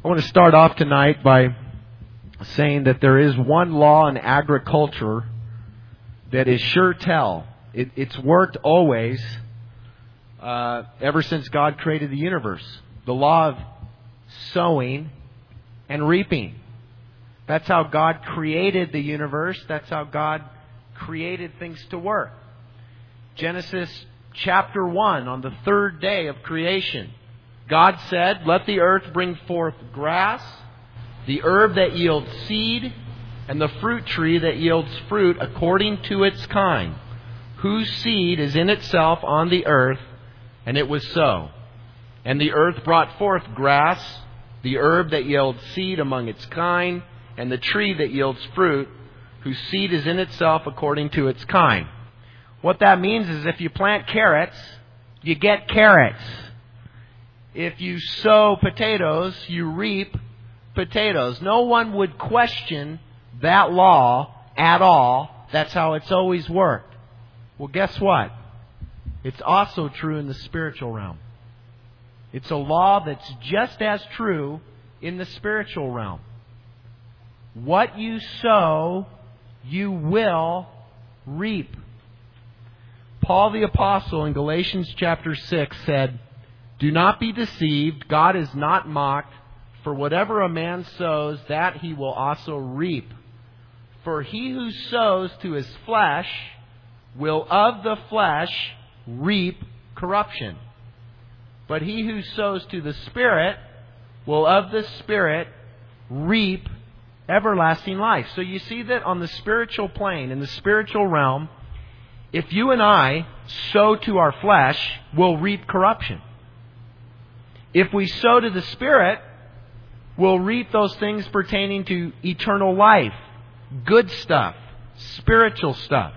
I want to start off tonight by saying that there is one law in agriculture that is sure tell. It's worked always, ever since God created the universe. The law of sowing and reaping. That's how God created the universe. That's how God created things to work. Genesis chapter 1, on the third day of creation, God said, "Let the earth bring forth grass, the herb that yields seed, and the fruit tree that yields fruit according to its kind, whose seed is in itself on the earth." And it was so. And the earth brought forth grass, the herb that yields seed among its kind, and the tree that yields fruit, whose seed is in itself according to its kind. What that means is if you plant carrots, you get carrots. If you sow potatoes, you reap potatoes. No one would question that law at all. That's how it's always worked. Well, guess what? It's also true in the spiritual realm. It's a law that's just as true in the spiritual realm. What you sow, you will reap. Paul the Apostle in Galatians chapter 6 said, "Do not be deceived, God is not mocked, for whatever a man sows, that he will also reap. For he who sows to his flesh will of the flesh reap corruption. But he who sows to the Spirit will of the Spirit reap everlasting life." So you see that on the spiritual plane, in the spiritual realm, if you and I sow to our flesh, we'll reap corruption. If we sow to the Spirit, we'll reap those things pertaining to eternal life, good stuff, spiritual stuff.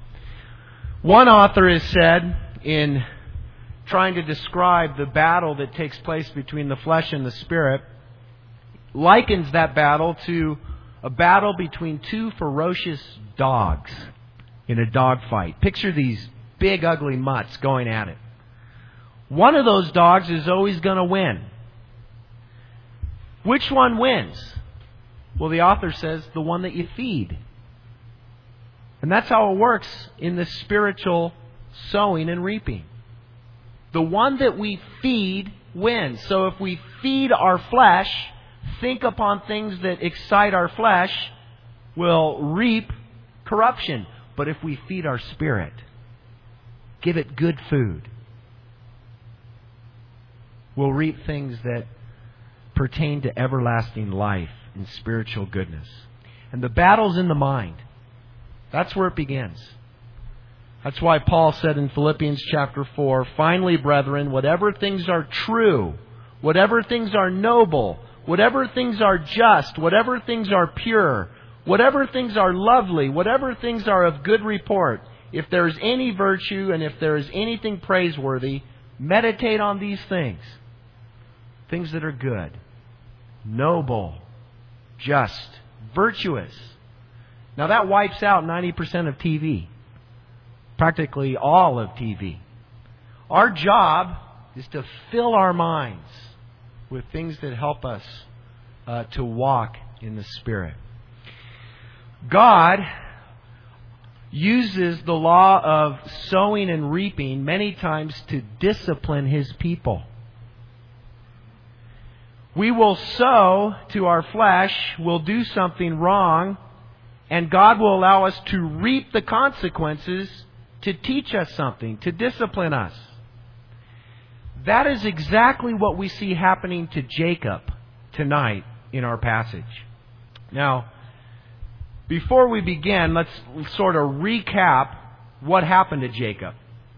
One author has said, in trying to describe the battle that takes place between the flesh and the Spirit, likens that battle to a battle between two ferocious dogs in a dog fight. Picture these big, ugly mutts going at it. One of those dogs is always going to win. Which one wins? Well, the author says the one that you feed. And that's how it works in the spiritual sowing and reaping. The one that we feed wins. So if we feed our flesh, think upon things that excite our flesh, we'll reap corruption. But if we feed our spirit, give it good food, we'll reap things that pertain to everlasting life and spiritual goodness. And the battle's in the mind. That's where it begins. That's why Paul said in Philippians chapter 4, "Finally, brethren, whatever things are true, whatever things are noble, whatever things are just, whatever things are pure, whatever things are lovely, whatever things are of good report, if there is any virtue and if there is anything praiseworthy, meditate on these things." Things that are good, noble, just, virtuous. Now that wipes out 90% of TV. Practically all of TV. Our job is to fill our minds with things that help us to walk in the Spirit. God uses the law of sowing and reaping many times to discipline His people. We will sow to our flesh, we'll do something wrong, and God will allow us to reap the consequences to teach us something, to discipline us. That is exactly what we see happening to Jacob tonight in our passage. Now, before we begin, let's sort of recap what happened to Jacob.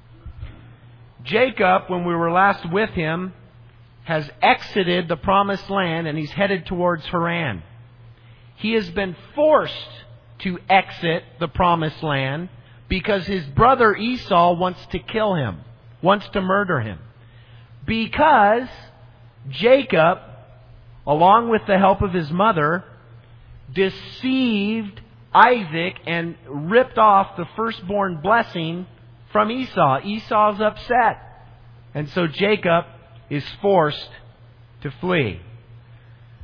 Jacob, when we were last with him, has exited the promised land and he's headed towards Haran. He has been forced to exit the promised land because his brother Esau wants to kill him, wants to murder him. Because Jacob, along with the help of his mother, deceived Isaac and ripped off the firstborn blessing from Esau. Esau's upset. And so Jacob is forced to flee.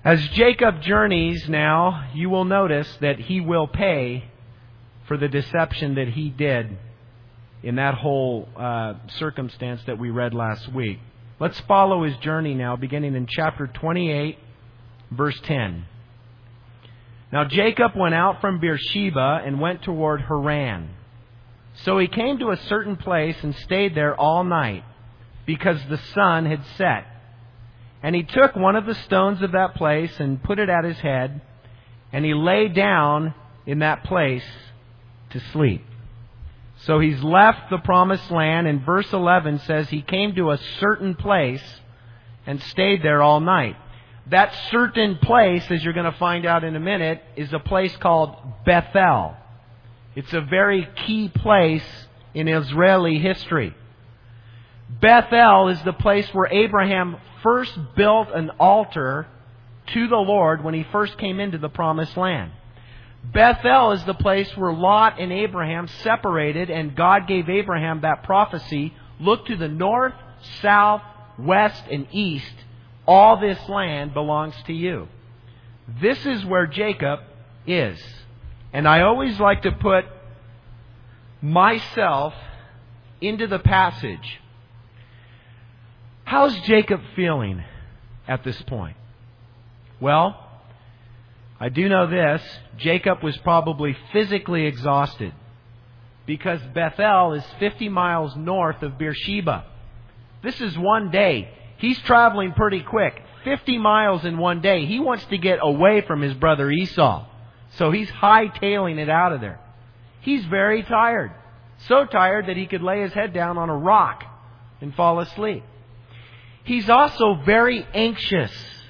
As Jacob journeys now, you will notice that he will pay for the deception that he did in that whole circumstance that we read last week. Let's follow his journey now, beginning in chapter 28, verse 10. Now Jacob went out from Beersheba and went toward Haran. So he came to a certain place and stayed there all night, because the sun had set. And he took one of the stones of that place and put it at his head, and he lay down in that place to sleep. So he's left the promised land, and verse 11 says he came to a certain place and stayed there all night. That certain place, as you're going to find out in a minute, is a place called Bethel. It's a very key place in Israeli history. Bethel is the place where Abraham first built an altar to the Lord when he first came into the promised land. Bethel is the place where Lot and Abraham separated, and God gave Abraham that prophecy. Look to the north, south, west, and east. All this land belongs to you. This is where Jacob is. And I always like to put myself into the passage. How's Jacob feeling at this point? Well, I do know this. Jacob was probably physically exhausted, because Bethel is 50 miles north of Beersheba. This is one day. He's traveling pretty quick. 50 miles in one day. He wants to get away from his brother Esau. So he's hightailing it out of there. He's very tired. So tired that he could lay his head down on a rock and fall asleep. He's also very anxious.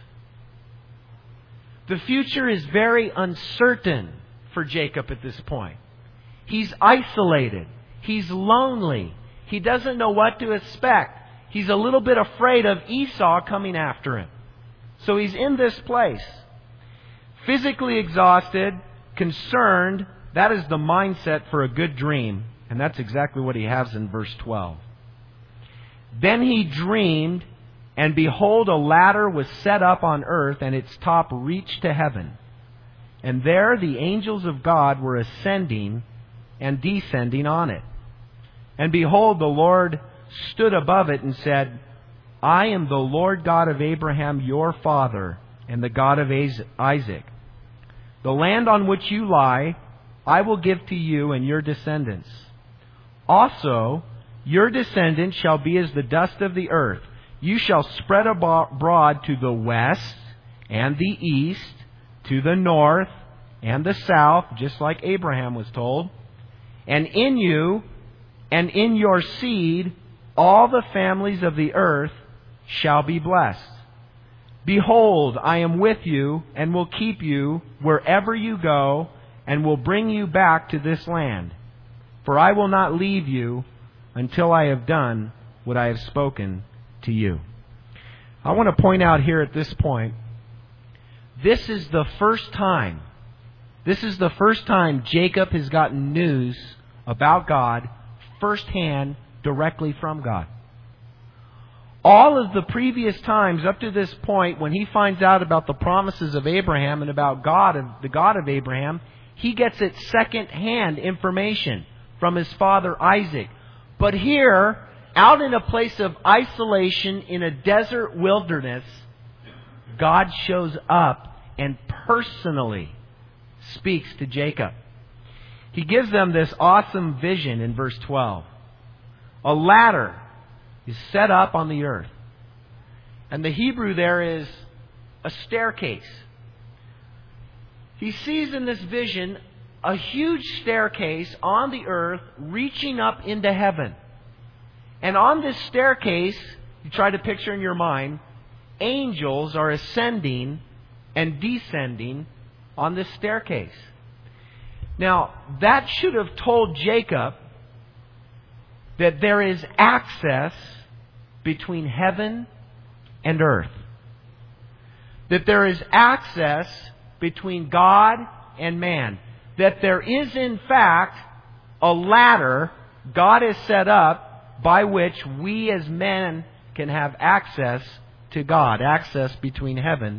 The future is very uncertain for Jacob at this point. He's isolated. He's lonely. He doesn't know what to expect. He's a little bit afraid of Esau coming after him. So he's in this place. Physically exhausted, concerned. That is the mindset for a good dream. And that's exactly what he has in verse 12. Then he dreamed, and behold, a ladder was set up on earth, and its top reached to heaven. And there the angels of God were ascending and descending on it. And behold, the Lord stood above it and said, I am the Lord God of Abraham your father, and the God of Isaac. The land on which you lie, I will give to you and your descendants. Also, your descendants shall be as the dust of the earth. You shall spread abroad to the west and the east, to the north and the south, just like Abraham was told. And in you and in your seed, all the families of the earth shall be blessed. Behold, I am with you and will keep you wherever you go, and will bring you back to this land. For I will not leave you until I have done what I have spoken to you. I want to point out here at this point, this is the first time Jacob has gotten news about God firsthand, directly from God. All of the previous times up to this point, when he finds out about the promises of Abraham and about God, the God of Abraham, he gets it second-hand information from his father Isaac. But here, out in a place of isolation in a desert wilderness, God shows up and personally speaks to Jacob. He gives them this awesome vision in verse 12. A ladder is set up on the earth. And the Hebrew there is a staircase. He sees in this vision a huge staircase on the earth reaching up into heaven. And on this staircase, you try to picture in your mind, angels are ascending and descending on this staircase. Now, that should have told Jacob that there is access between heaven and earth. That there is access between God and man. That there is, in fact, a ladder God has set up by which we as men can have access to God. Access between heaven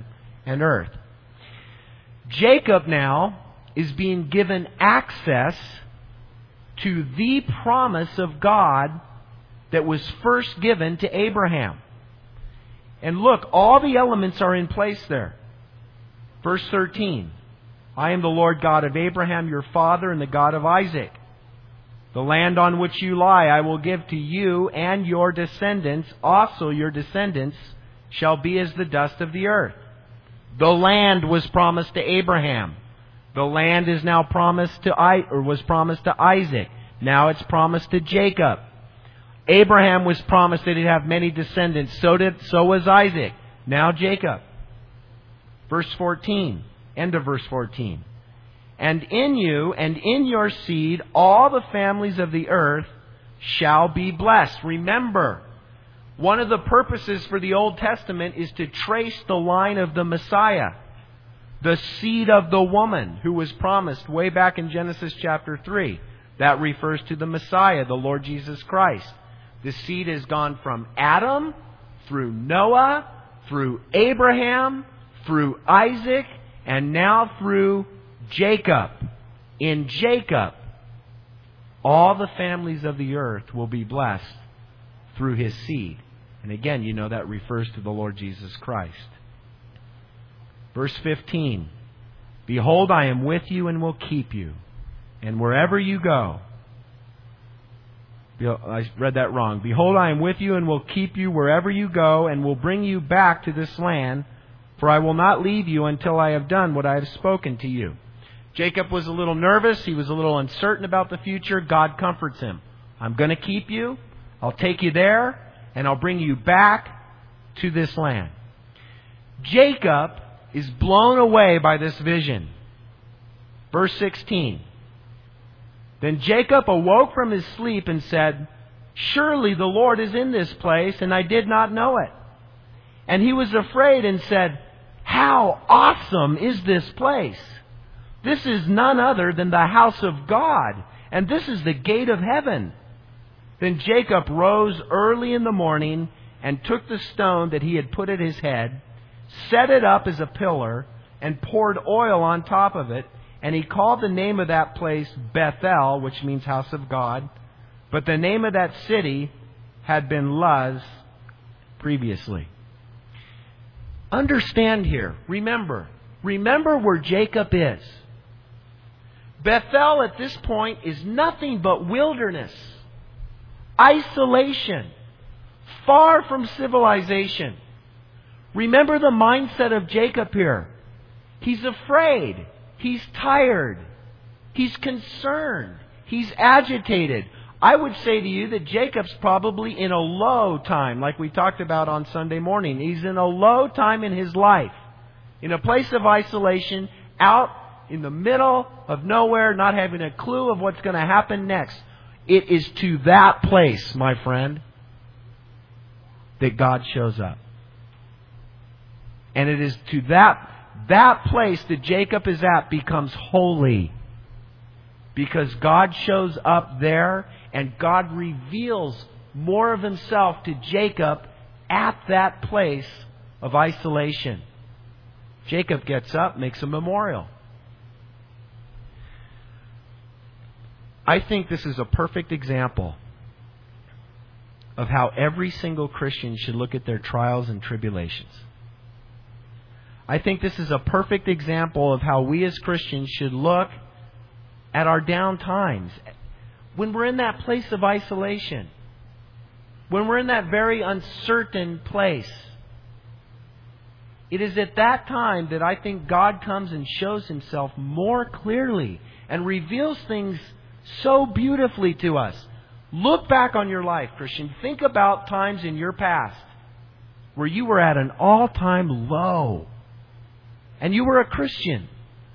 and earth. Jacob now is being given access to the promise of God that was first given to Abraham. And look, all the elements are in place there. Verse 13, I am the Lord God of Abraham, your father, and the God of Isaac. The land on which you lie I will give to you and your descendants. Also your descendants shall be as the dust of the earth. The land was promised to Abraham. The land is now was promised to Isaac. Now it's promised to Jacob. Abraham was promised that he'd have many descendants. So was Isaac. Now Jacob. Verse 14. End of verse 14. And in you and in your seed all the families of the earth shall be blessed. Remember, one of the purposes for the Old Testament is to trace the line of the Messiah, the seed of the woman who was promised way back in Genesis chapter 3. That refers to the Messiah, the Lord Jesus Christ. The seed has gone from Adam, through Noah, through Abraham, through Isaac, and now through Jacob. In Jacob, all the families of the earth will be blessed through his seed. And again, you know that refers to the Lord Jesus Christ. Verse 15. Behold, I am with you and will keep you. And wherever you go... I read that wrong. Behold, I am with you and will keep you wherever you go and will bring you back to this land, for I will not leave you until I have done what I have spoken to you. Jacob was a little nervous. He was a little uncertain about the future. God comforts him. I'm going to keep you. I'll take you there and I'll bring you back to this land. Jacob is blown away by this vision. Verse 16. Then Jacob awoke from his sleep and said, surely the Lord is in this place, and I did not know it. And he was afraid and said, how awesome is this place? This is none other than the house of God, and this is the gate of heaven. Then Jacob rose early in the morning and took the stone that he had put at his head, set it up as a pillar, and poured oil on top of it. And he called the name of that place Bethel, which means house of God. But the name of that city had been Luz previously. Understand here. Remember where Jacob is. Bethel at this point is nothing but wilderness, isolation, far from civilization. Remember the mindset of Jacob here. He's afraid. He's tired. He's concerned. He's agitated. I would say to you that Jacob's probably in a low time, like we talked about on Sunday morning. He's in a low time in his life, in a place of isolation, out in the middle of nowhere, not having a clue of what's going to happen next. It is to that place, my friend, that God shows up. And it is to that place that Jacob is at becomes holy. Because God shows up there and God reveals more of himself to Jacob at that place of isolation. Jacob gets up, makes a memorial. I think this is a perfect example of how every single Christian should look at their trials and tribulations. I think this is a perfect example of how we as Christians should look at our down times. When we're in that place of isolation, when we're in that very uncertain place, it is at that time that I think God comes and shows himself more clearly and reveals things so beautifully to us. Look back on your life, Christian. Think about times in your past where you were at an all-time low and you were a Christian.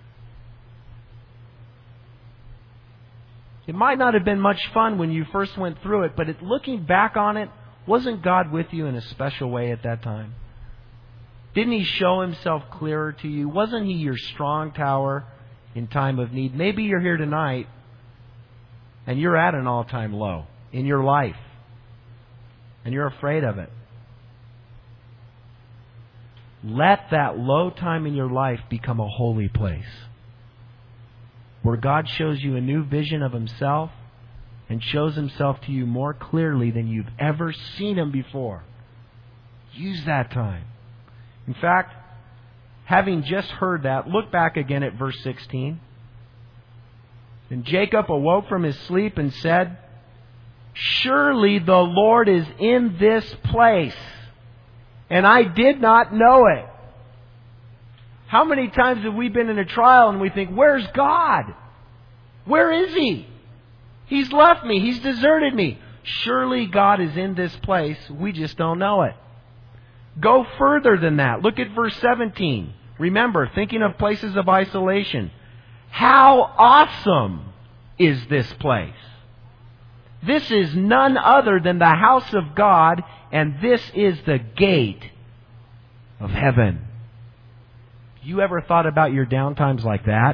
It might not have been much fun when you first went through it, but looking back on it, wasn't God with you in a special way at that time? Didn't he show himself clearer to you? Wasn't he your strong tower in time of need? Maybe you're here tonight and you're at an all-time low in your life and you're afraid of it. let that low time in your life become a holy place, where God shows you a new vision of Himself and shows Himself to you more clearly than you've ever seen Him before. Use that time. In fact, having just heard that, look back again at verse 16. And Jacob awoke from his sleep and said, "Surely the Lord is in this place, and I did not know it." How many times have we been in a trial and we think, where's God? Where is He? He's left me. He's deserted me. Surely God is in this place. We just don't know it. Go further than that. Look at verse 17. Remember, thinking of places of isolation. How awesome is this place? This is none other than the house of God, and this is the gate of heaven. You ever thought about your downtimes like that?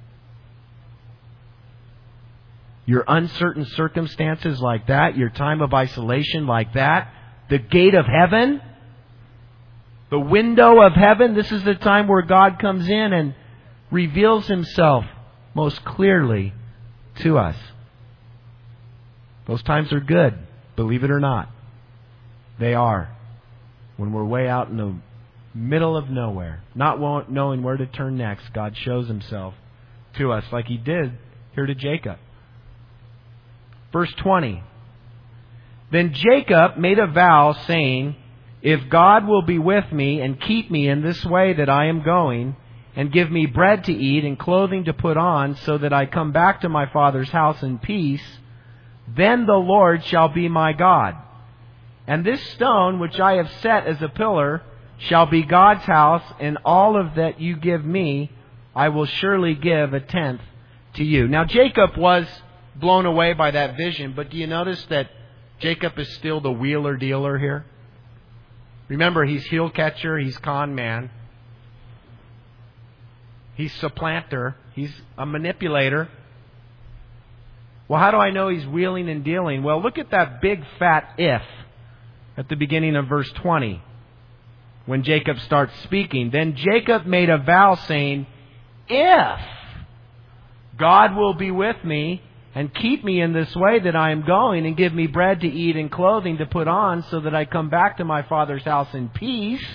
Your uncertain circumstances like that? Your time of isolation like that? The gate of heaven? The window of heaven? This is the time where God comes in and reveals Himself most clearly to us. Those times are good, believe it or not. They are. When we're way out in the middle of nowhere, not knowing where to turn next, God shows Himself to us like He did here to Jacob. Verse 20. Then Jacob made a vow, saying, "If God will be with me and keep me in this way that I am going, and give me bread to eat and clothing to put on, so that I come back to my father's house in peace, then the Lord shall be my God. And this stone which I have set as a pillar shall be God's house, and all of that you give me, I will surely give a tenth to you." Now Jacob was blown away by that vision, but do you notice that Jacob is still the wheeler dealer here? Remember, he's heel catcher, he's con man. He's supplanter. He's a manipulator. Well, how do I know he's wheeling and dealing? Well, look at that big fat if at the beginning of verse 20. When Jacob starts speaking. Then Jacob made a vow saying, "If God will be with me and keep me in this way that I am going, and give me bread to eat and clothing to put on, so that I come back to my father's house in peace,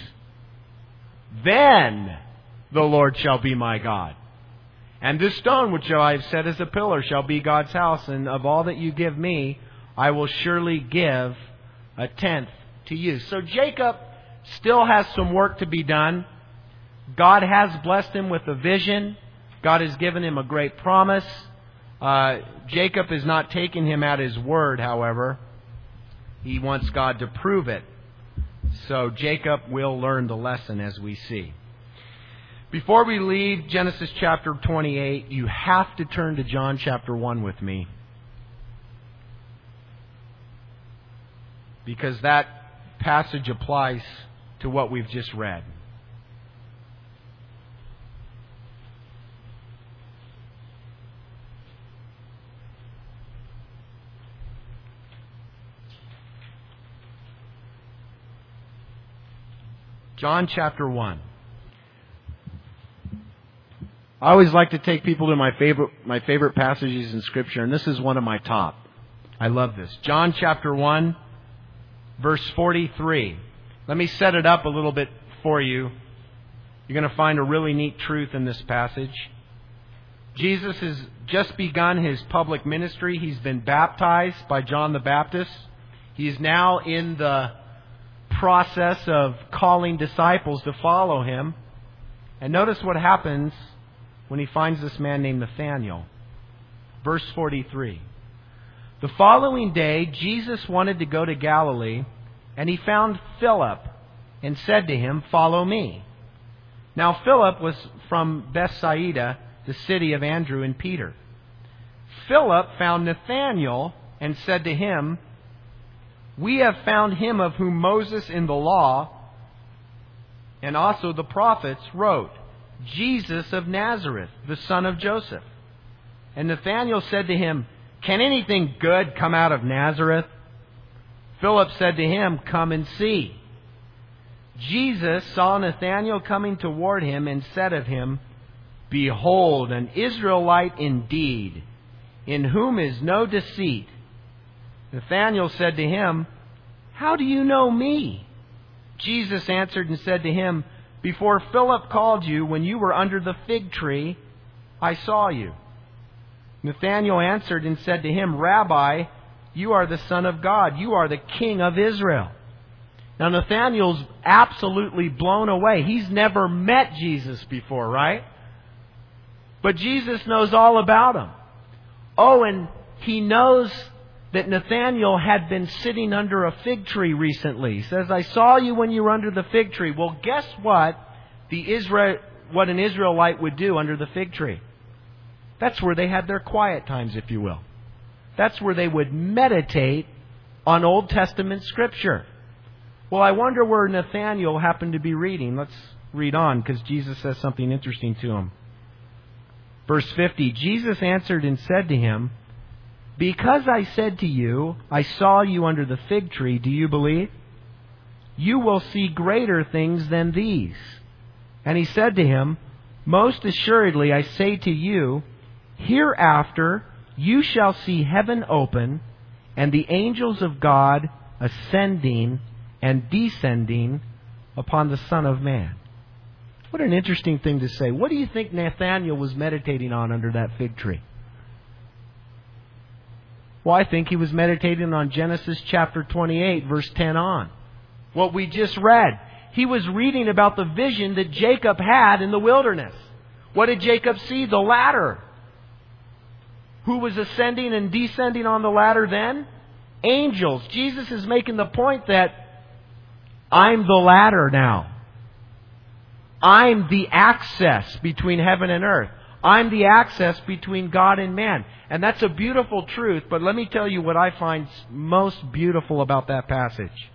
then the Lord shall be my God. And this stone which I have set as a pillar shall be God's house, and of all that you give me, I will surely give a tenth to you." So Jacob still has some work to be done. God has blessed him with a vision. God has given him a great promise. Jacob is not taking him at his word, however. He wants God to prove it. So Jacob will learn the lesson, as we see. Before we leave Genesis chapter 28, you have to turn to John chapter 1 with me, because that passage applies to what we've just read. John chapter 1. I always like to take people to my favorite passages in Scripture, and this is one of my top. I love this. John chapter 1, verse 43. Let me set it up a little bit for you. You're going to find a really neat truth in this passage. Jesus has just begun His public ministry. He's been baptized by John the Baptist. He's now in the process of calling disciples to follow Him. And notice what happens when He finds this man named Nathanael. Verse 43. The following day, Jesus wanted to go to Galilee, and He found Philip and said to him, "Follow me." Now Philip was from Bethsaida, the city of Andrew and Peter. Philip found Nathanael and said to him, "We have found him of whom Moses in the law and also the prophets wrote, Jesus of Nazareth, the son of Joseph." And Nathanael said to him, "Can anything good come out of Nazareth?" Philip said to him, "Come and see." Jesus saw Nathanael coming toward him and said of him, Behold, an Israelite indeed, in whom is no deceit. Nathanael said to him, How do you know me? Jesus answered and said to him, Before Philip called you, when you were under the fig tree, I saw you. Nathanael answered and said to him, Rabbi, you are the Son of God. You are the King of Israel. Now Nathanael's absolutely blown away. He's never met Jesus before, right? But Jesus knows all about him. Oh, and he knows that Nathanael had been sitting under a fig tree recently. He says, I saw you when you were under the fig tree. Well, guess what? What an Israelite would do under the fig tree. That's where they had their quiet times, if you will. That's where they would meditate on Old Testament Scripture. Well, I wonder where Nathanael happened to be reading. Let's read on, because Jesus says something interesting to him. Verse 50, Jesus answered and said to him, Because I said to you, I saw you under the fig tree, do you believe? You will see greater things than these. And he said to him, Most assuredly I say to you, hereafter you shall see heaven open, and the angels of God ascending and descending upon the Son of Man. What an interesting thing to say. What do you think Nathanael was meditating on under that fig tree? Well, I think he was meditating on Genesis chapter 28, verse 10 on. What we just read. He was reading about the vision that Jacob had in the wilderness. What did Jacob see? The ladder. Who was ascending and descending on the ladder then? Angels. Jesus is making the point that I'm the ladder now. I'm the access between heaven and earth. I'm the access between God and man. And that's a beautiful truth, but let me tell you what I find most beautiful about that passage.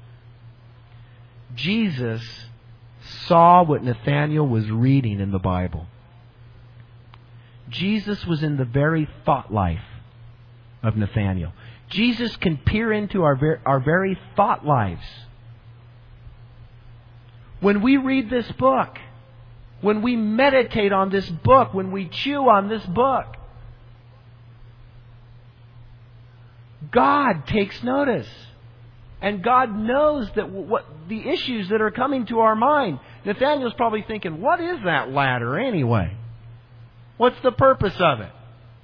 Jesus saw what Nathanael was reading in the Bible. Jesus was in the very thought life of Nathanael. Jesus can peer into our very thought lives. When we read this book, when we meditate on this book, when we chew on this book, God takes notice. And God knows that what the issues that are coming to our mind. Nathanael's probably thinking, what is that ladder anyway? What's the purpose of it?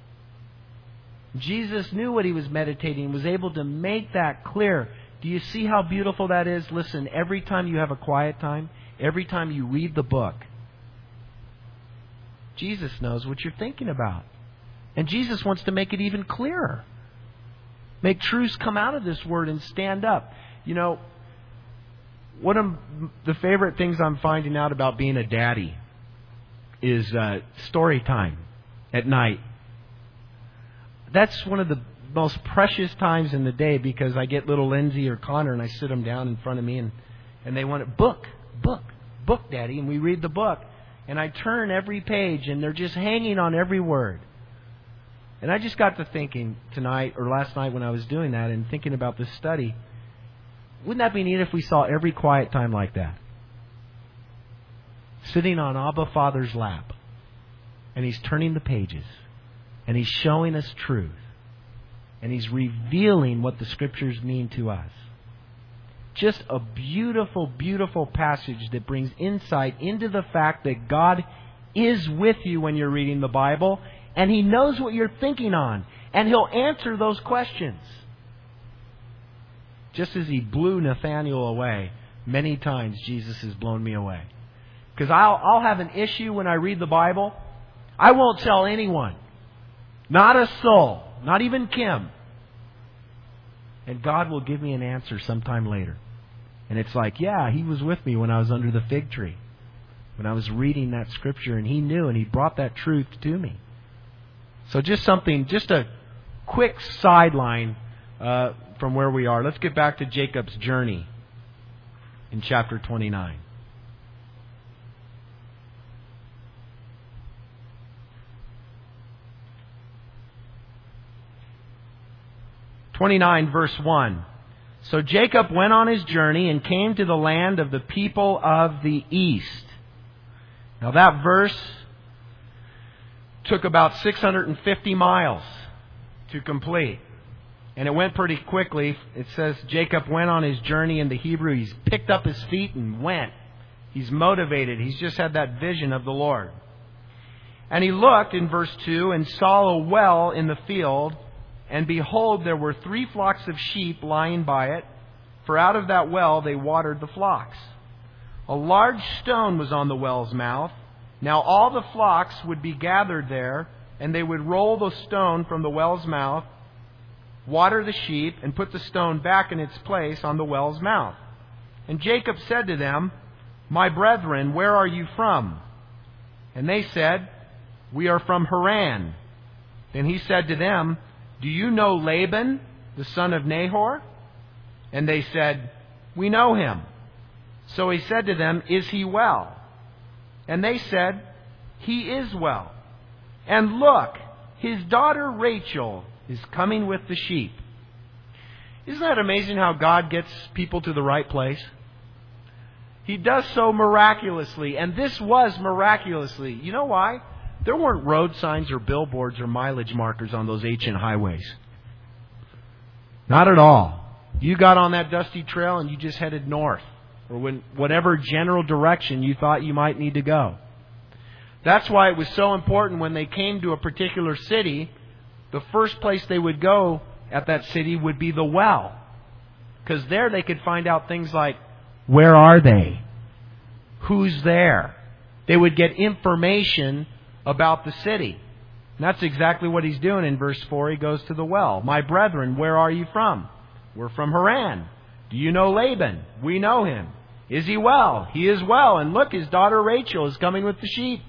Jesus knew what he was meditating, was able to make that clear. Do you see how beautiful that is? Listen, every time you have a quiet time, every time you read the book, Jesus knows what you're thinking about. And Jesus wants to make it even clearer. Make truths come out of this word and stand up. You know, one of the favorite things I'm finding out about being a daddy is story time at night. That's one of the most precious times in the day, because I get little Lindsay or Connor and I sit them down in front of me and they want it, book, Daddy. And we read the book. And I turn every page and they're just hanging on every word. And I just got to thinking tonight, or last night when I was doing that and thinking about this study, wouldn't that be neat if we saw every quiet time like that? Sitting on Abba Father's lap. And He's turning the pages. And He's showing us truth. And He's revealing what the Scriptures mean to us. Just a beautiful, beautiful passage that brings insight into the fact that God is with you when you're reading the Bible. And He knows what you're thinking on. And He'll answer those questions. Just as He blew Nathanael away, many times Jesus has blown me away. Because I'll have an issue when I read the Bible. I won't tell anyone. Not a soul. Not even Kim. And God will give me an answer sometime later. And it's like, yeah, He was with me when I was under the fig tree. When I was reading that Scripture, and He knew, and He brought that truth to me. So just a quick sideline from where we are. Let's get back to Jacob's journey in chapter 29. Verse 1. So Jacob went on his journey and came to the land of the people of the east. Now that verse took about 650 miles to complete. And it went pretty quickly. It says Jacob went on his journey in the Hebrew. He's picked up his feet and went. He's motivated. He's just had that vision of the Lord. And he looked in verse 2 and saw a well in the field. And behold, there were 3 flocks of sheep lying by it. For out of that well they watered the flocks. A large stone was on the well's mouth. Now all the flocks would be gathered there, and they would roll the stone from the well's mouth, water the sheep, and put the stone back in its place on the well's mouth. And Jacob said to them, My brethren, where are you from? And they said, We are from Haran. Then he said to them, Do you know Laban, the son of Nahor? And they said, We know him. So he said to them, Is he well? And they said, He is well. And look, his daughter Rachel is coming with the sheep. Isn't that amazing how God gets people to the right place? He does so miraculously. And this was miraculously. You know why? There weren't road signs or billboards or mileage markers on those ancient highways. Not at all. You got on that dusty trail and you just headed north, or whatever general direction you thought you might need to go. That's why it was so important when they came to a particular city, the first place they would go at that city would be the well. Because there they could find out things like, where are they? Who's there? They would get information about the city. And that's exactly what he's doing in verse 4. He goes to the well. My brethren, where are you from? We're from Haran. Do you know Laban? We know him. Is he well? He is well. And look, his daughter Rachel is coming with the sheep.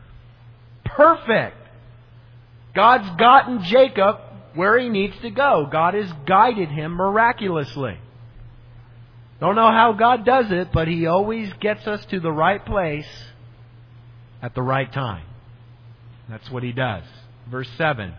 Perfect. God's gotten Jacob where he needs to go. God has guided him miraculously. Don't know how God does it, but He always gets us to the right place at the right time. That's what He does. Verse 7.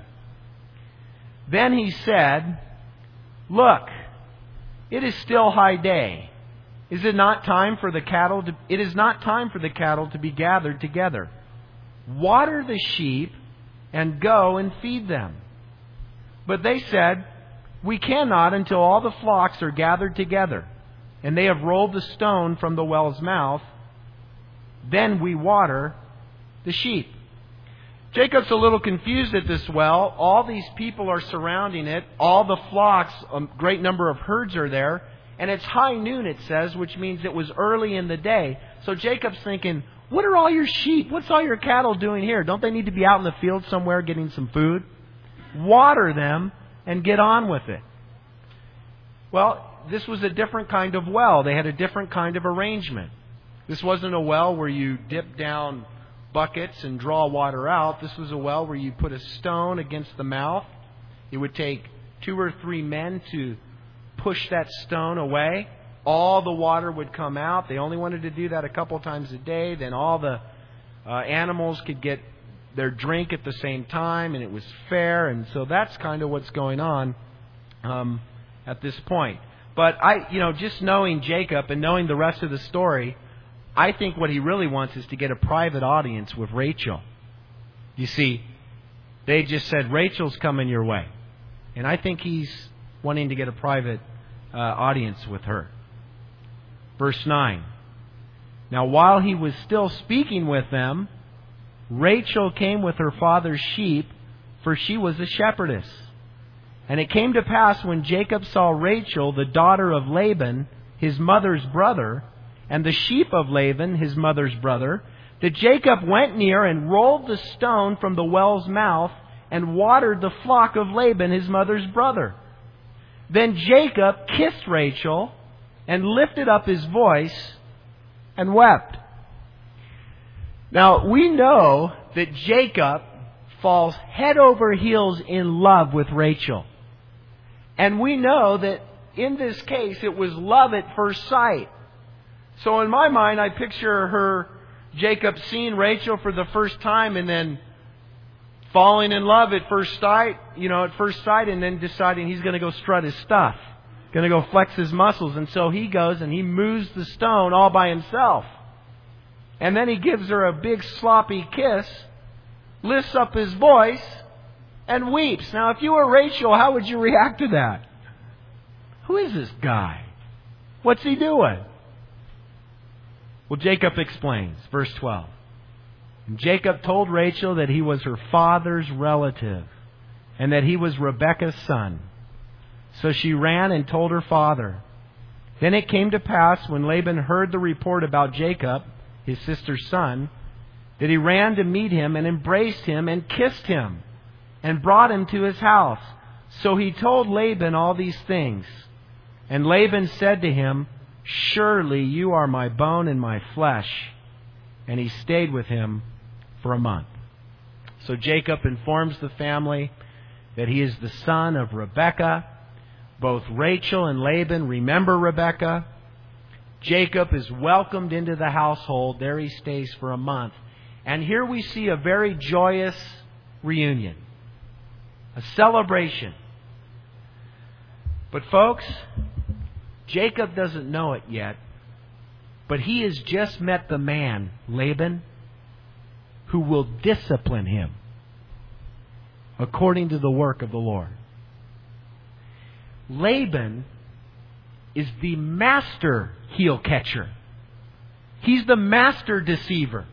Then he said, Look, it is still high day. Is it not time for the cattle to, it is not time for the cattle to be gathered together. Water the sheep and go and feed them. But they said, We cannot until all the flocks are gathered together, and they have rolled the stone from the well's mouth. Then we water the sheep. Jacob's a little confused at this well. All these people are surrounding it. All the flocks, a great number of herds are there. And it's high noon, it says, which means it was early in the day. So Jacob's thinking, what are all your sheep? What's all your cattle doing here? Don't they need to be out in the field somewhere getting some food? Water them and get on with it. Well, this was a different kind of well. They had a different kind of arrangement. This wasn't a well where you dip down buckets and draw water out. This was a well where you put a stone against the mouth. It would take 2 or 3 men to push that stone away. All the water would come out. They only wanted to do that a couple times a day. Then all the animals could get their drink at the same time, and it was fair. And so that's kind of what's going on at this point. But just knowing Jacob and knowing the rest of the story, I think what he really wants is to get a private audience with Rachel. You see, they just said, Rachel's coming your way. And I think he's wanting to get a private audience with her. Verse 9. Now while he was still speaking with them, Rachel came with her father's sheep, for she was a shepherdess. And it came to pass when Jacob saw Rachel, the daughter of Laban, his mother's brother, and the sheep of Laban, his mother's brother, that Jacob went near and rolled the stone from the well's mouth and watered the flock of Laban, his mother's brother. Then Jacob kissed Rachel and lifted up his voice and wept. Now, we know that Jacob falls head over heels in love with Rachel. And we know that in this case, it was love at first sight. So in my mind, I picture Jacob seeing Rachel for the first time and then falling in love at first sight, and then deciding he's going to go strut his stuff. going to go flex his muscles. And so he goes and he moves the stone all by himself. And then he gives her a big sloppy kiss, lifts up his voice, and weeps. Now, if you were Rachel, how would you react to that? Who is this guy? What's he doing? Well, Jacob explains, verse 12. And Jacob told Rachel that he was her father's relative and that he was Rebekah's son. So she ran and told her father. Then it came to pass, when Laban heard the report about Jacob, his sister's son, that he ran to meet him and embraced him and kissed him and brought him to his house. So he told Laban all these things. And Laban said to him, "Surely you are my bone and my flesh." And he stayed with him for a month. So Jacob informs the family that he is the son of Rebekah. Both Rachel and Laban remember Rebekah. Jacob is welcomed into the household. There he stays for a month. And here we see a very joyous reunion, a celebration. But folks, Jacob doesn't know it yet, but he has just met the man, Laban, who will discipline him according to the work of the Lord. Laban is the master heel catcher. He's the master deceiver.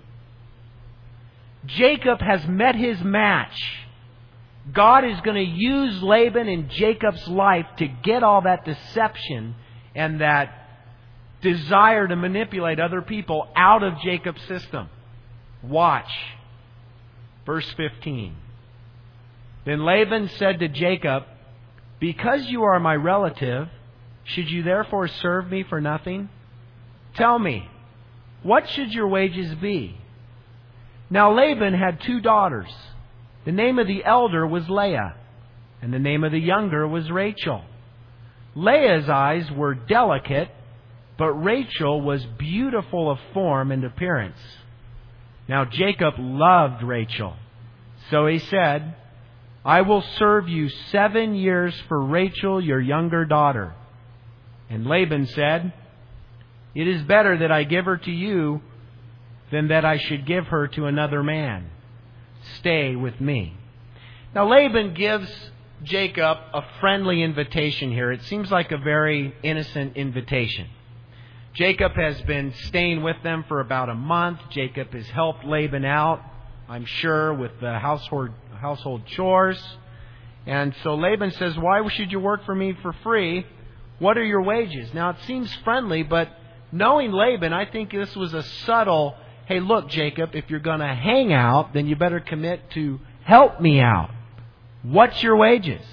Jacob has met his match. God is going to use Laban in Jacob's life to get all that deception and that desire to manipulate other people out of Jacob's system. Watch. Verse 15. Then Laban said to Jacob, "Because you are my relative, should you therefore serve me for nothing? Tell me, what should your wages be?" Now Laban had 2 daughters. The name of the elder was Leah, and the name of the younger was Rachel. Leah's eyes were delicate, but Rachel was beautiful of form and appearance. Now Jacob loved Rachel, so he said, "I will serve you 7 years for Rachel, your younger daughter." And Laban said, "It is better that I give her to you than that I should give her to another man. Stay with me." Now Laban gives Jacob a friendly invitation here. It seems like a very innocent invitation. Jacob has been staying with them for about a month. Jacob has helped Laban out, I'm sure, with the household chores. And so Laban says, "Why should you work for me for free? What are your wages?" Now it seems friendly, but knowing Laban, I think this was a subtle, "Hey, look, Jacob, if you're going to hang out, then you better commit to help me out. What's your wages?"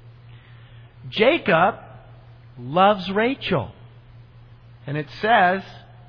Jacob loves Rachel. And it says,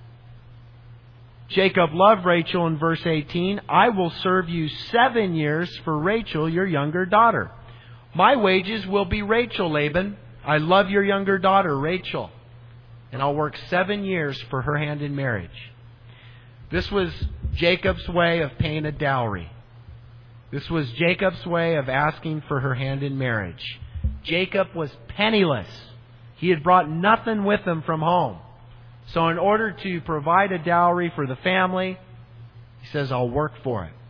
Jacob loved Rachel in verse 18. "I will serve you 7 years for Rachel, your younger daughter." My wages will be Rachel, Laban. I love your younger daughter, Rachel. And I'll work 7 years for her hand in marriage. This was Jacob's way of paying a dowry. This was Jacob's way of asking for her hand in marriage. Jacob was penniless. He had brought nothing with him from home. So in order to provide a dowry for the family, he says, "I'll work for it."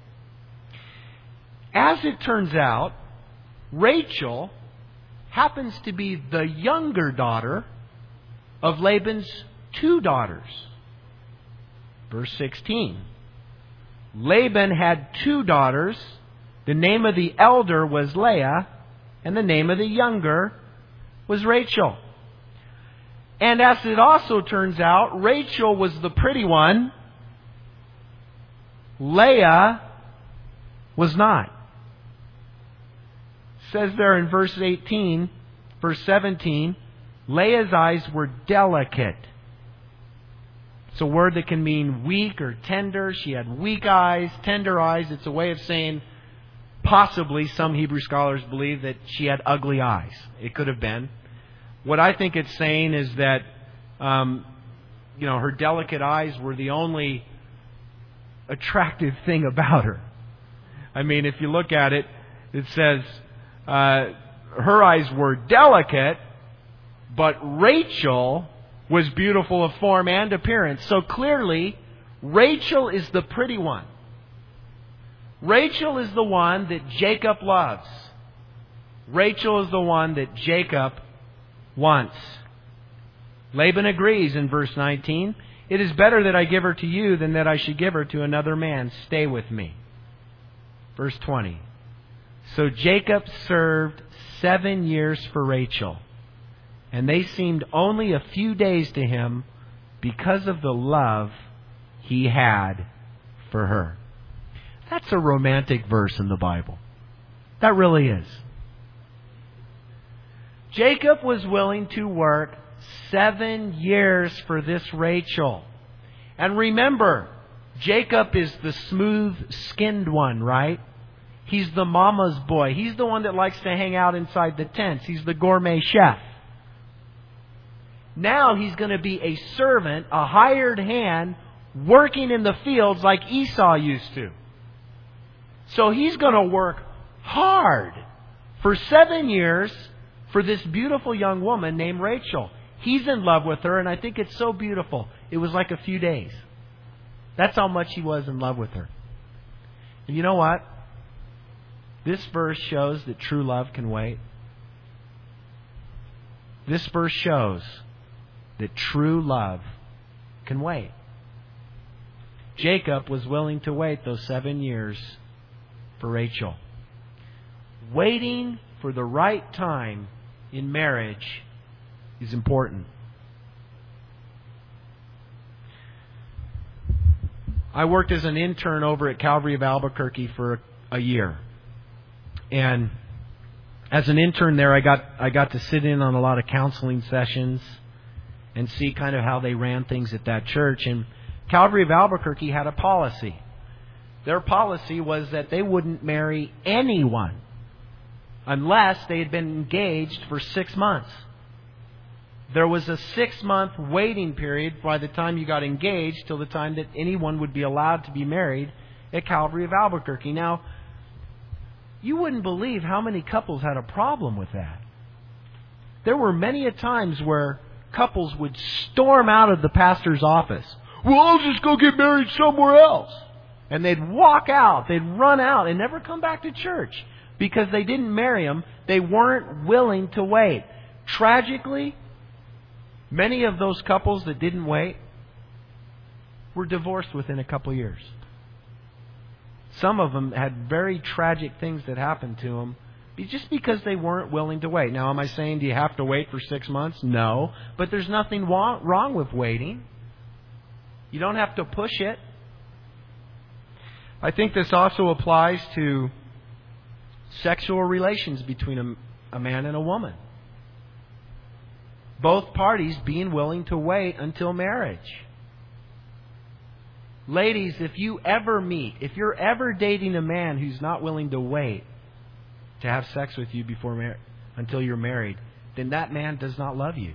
As it turns out, Rachel happens to be the younger daughter of Laban's 2 daughters. Verse 16. Laban had 2 daughters. The name of the elder was Leah, and the name of the younger was Rachel. And as it also turns out, Rachel was the pretty one. Leah was not. It says there in verse 17, Leah's eyes were delicate. It's a word that can mean weak or tender. She had weak eyes, tender eyes. It's a way of saying, possibly, some Hebrew scholars believe that she had ugly eyes. It could have been. What I think it's saying is that, her delicate eyes were the only attractive thing about her. I mean, if you look at it, it says her eyes were delicate, But Rachel was beautiful of form and appearance. So clearly, Rachel is the pretty one. Rachel is the one that Jacob loves. Rachel is the one that Jacob wants. Laban agrees in verse 19. It is better that I give her to you than that I should give her to another man. Stay with me. Verse 20. So Jacob served 7 years for Rachel, and they seemed only a few days to him because of the love he had for her. That's a romantic verse in the Bible. That really is. Jacob was willing to work 7 years for this Rachel. And remember, Jacob is the smooth-skinned one, right? He's the mama's boy. He's the one that likes to hang out inside the tents. He's the gourmet chef. Now he's going to be a servant, a hired hand, working in the fields like Esau used to. So he's going to work hard for 7 years for this beautiful young woman named Rachel. He's in love with her, and I think it's so beautiful. It was like a few days. That's how much he was in love with her. And you know what? This verse shows that true love can wait. This verse shows that true love can wait. Jacob was willing to wait those 7 years for Rachel. Waiting for the right time in marriage is important. I worked as an intern over at Calvary of Albuquerque for a year. And as an intern there, I got to sit in on a lot of counseling sessions and see kind of how they ran things at that church. And Calvary of Albuquerque had a policy. Their policy was that they wouldn't marry anyone unless they had been engaged for 6 months. There was a 6-month waiting period by the time you got engaged till the time that anyone would be allowed to be married at Calvary of Albuquerque. Now, you wouldn't believe how many couples had a problem with that. There were many a times where couples would storm out of the pastor's office. Well, I'll just go get married somewhere else. And they'd walk out, they'd run out and never come back to church because they didn't marry him. They weren't willing to wait. Tragically, many of those couples that didn't wait were divorced within a couple of years. Some of them had very tragic things that happened to them just because they weren't willing to wait. Now, am I saying do you have to wait for 6 months? No. But there's nothing wrong with waiting. You don't have to push it. I think this also applies to sexual relations between a man and a woman. Both parties being willing to wait until marriage. Ladies, if you're ever dating a man who's not willing to wait to have sex with you until you're married, then that man does not love you.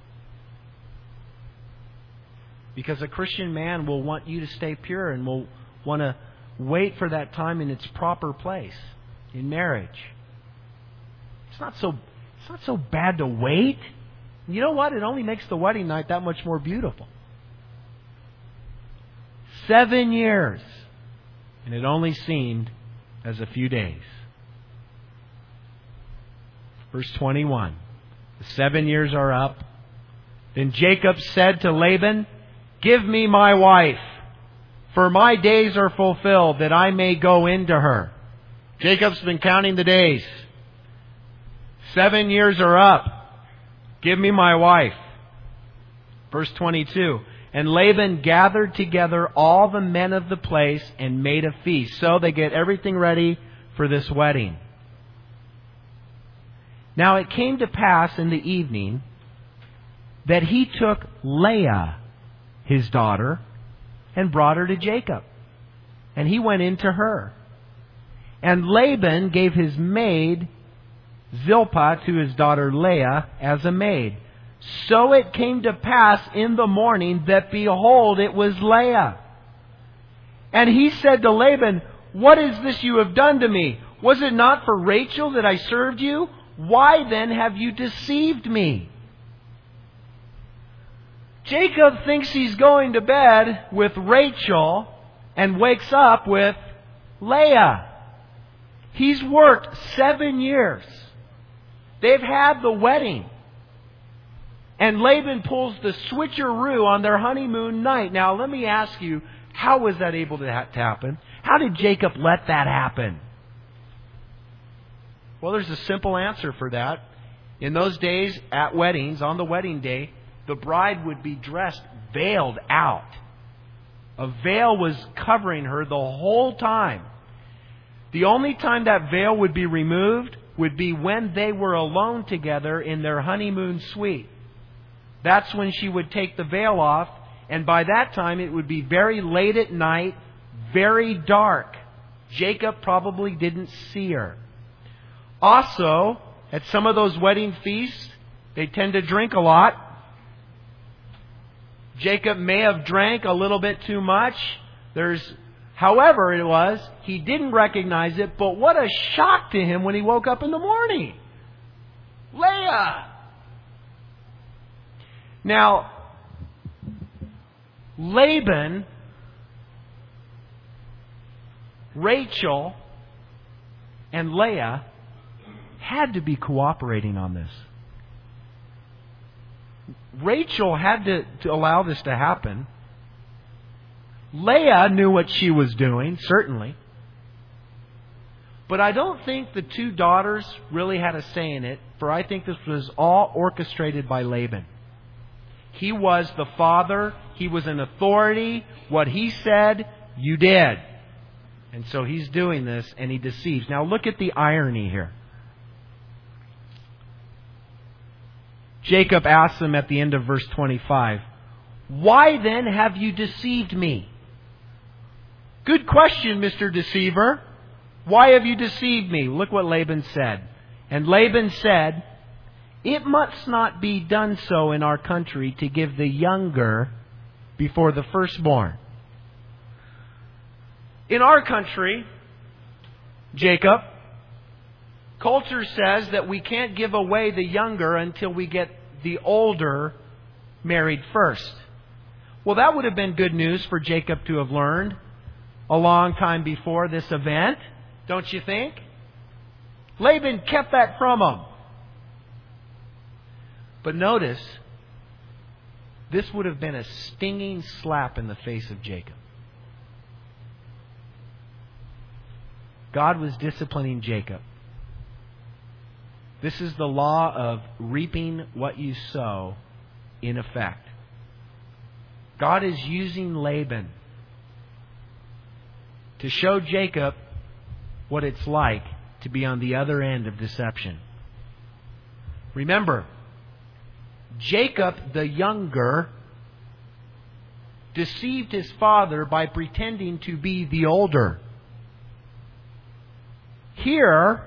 Because a Christian man will want you to stay pure and will want to wait for that time in its proper place in marriage. It's not so bad to wait. You know what? It only makes the wedding night that much more beautiful. 7 years. And it only seemed as a few days. Verse 21. The 7 years are up. Then Jacob said to Laban, "Give me my wife, for my days are fulfilled, that I may go into her." Jacob's been counting the days. 7 years are up. Give me my wife. Verse 22. And Laban gathered together all the men of the place and made a feast. So they get everything ready for this wedding. Now it came to pass in the evening that he took Leah, his daughter, and brought her to Jacob. And he went into her. And Laban gave his maid Zilpah to his daughter Leah as a maid. So it came to pass in the morning that, behold, it was Leah. And he said to Laban, "What is this you have done to me? Was it not for Rachel that I served you? Why then have you deceived me?" Jacob thinks he's going to bed with Rachel and wakes up with Leah. He's worked 7 years. They've had the wedding. And Laban pulls the switcheroo on their honeymoon night. Now, let me ask you, how was that able to happen? How did Jacob let that happen? Well, there's a simple answer for that. In those days, at weddings, on the wedding day, the bride would be dressed veiled out. A veil was covering her the whole time. The only time that veil would be removed would be when they were alone together in their honeymoon suite. That's when she would take the veil off, and by that time it would be very late at night, very dark. Jacob probably didn't see her. Also, at some of those wedding feasts, they tend to drink a lot. Jacob may have drank a little bit too much. However it was, he didn't recognize it, but what a shock to him when he woke up in the morning. Leah! Now, Laban, Rachel, and Leah had to be cooperating on this. Rachel had to allow this to happen. Leah knew what she was doing, certainly. But I don't think the two daughters really had a say in it, for I think this was all orchestrated by Laban. He was the father. He was an authority. What he said, you did. And so he's doing this, and he deceives. Now look at the irony here. Jacob asks him at the end of verse 25, "Why then have you deceived me?" Good question, Mr. Deceiver. Why have you deceived me? Look what Laban said. And Laban said, "It must not be done so in our country to give the younger before the firstborn." In our country, Jacob, culture says that we can't give away the younger until we get the older married first. Well, that would have been good news for Jacob to have learned a long time before this event, don't you think? Laban kept that from him. But notice, this would have been a stinging slap in the face of Jacob. God was disciplining Jacob. This is the law of reaping what you sow in effect. God is using Laban to show Jacob what it's like to be on the other end of deception. Remember, Jacob the younger deceived his father by pretending to be the older. Here,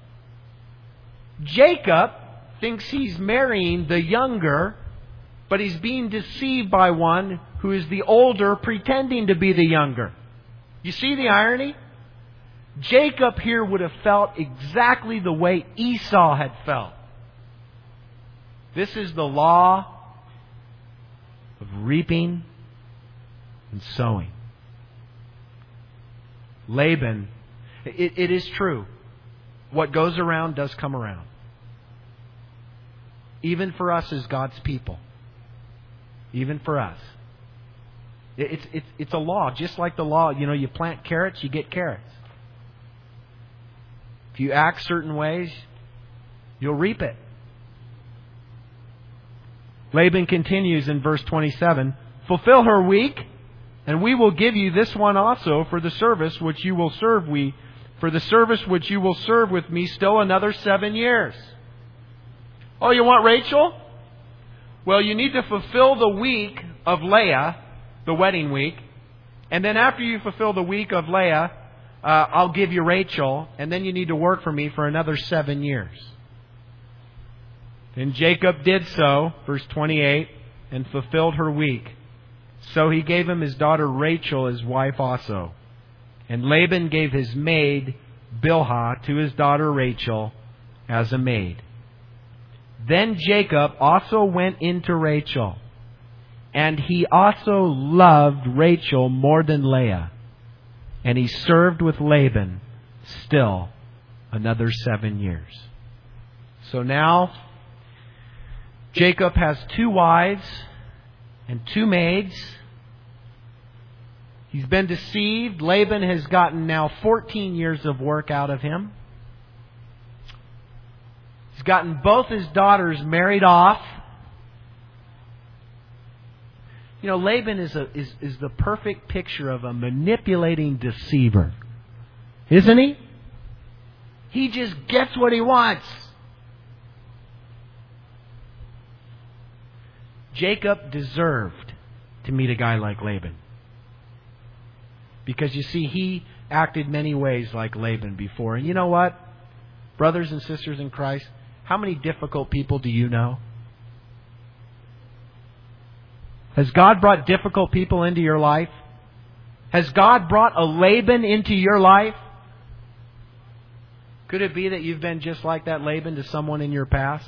Jacob thinks he's marrying the younger, but he's being deceived by one who is the older pretending to be the younger. You see the irony? Jacob here would have felt exactly the way Esau had felt. This is the law of reaping and sowing. Laban, it is true. What goes around does come around. Even for us as God's people. Even for us. It's a law. Just like the law, you plant carrots, you get carrots. If you act certain ways, you'll reap it. Laban continues in verse 27, "Fulfill her week, and we will give you this one also for the service which you will serve with me still another 7 years." Oh, you want Rachel? Well, you need to fulfill the week of Leah, the wedding week. And then after you fulfill the week of Leah, I'll give you Rachel. And then you need to work for me for another 7 years. And Jacob did so, verse 28, and fulfilled her week. So he gave him his daughter Rachel as wife also. And Laban gave his maid Bilhah to his daughter Rachel as a maid. Then Jacob also went into Rachel. And he also loved Rachel more than Leah. And he served with Laban still another 7 years. So now, Jacob has 2 wives and 2 maids. He's been deceived. Laban has gotten now 14 years of work out of him. He's gotten both his daughters married off. You know, Laban is the perfect picture of a manipulating deceiver. Isn't he? He just gets what he wants. Jacob deserved to meet a guy like Laban. Because you see, he acted many ways like Laban before. And you know what? Brothers and sisters in Christ, how many difficult people do you know? Has God brought difficult people into your life? Has God brought a Laban into your life? Could it be that you've been just like that Laban to someone in your past?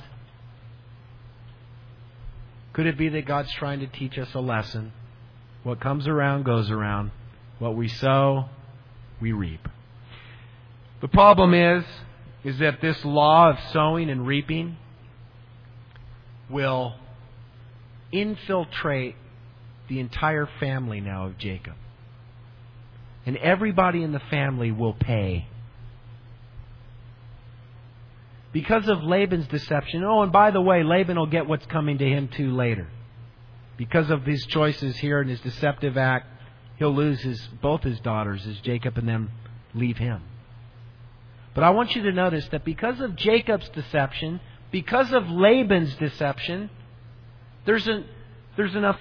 Could it be that God's trying to teach us a lesson? What comes around goes around. What we sow, we reap. The problem is that this law of sowing and reaping will infiltrate the entire family now of Jacob. And everybody in the family will pay. Because of Laban's deception. Oh, and by the way, Laban will get what's coming to him too later. Because of his choices here and his deceptive act, he'll lose both his daughters as Jacob and them leave him. But I want you to notice that because of Jacob's deception, because of Laban's deception, there's enough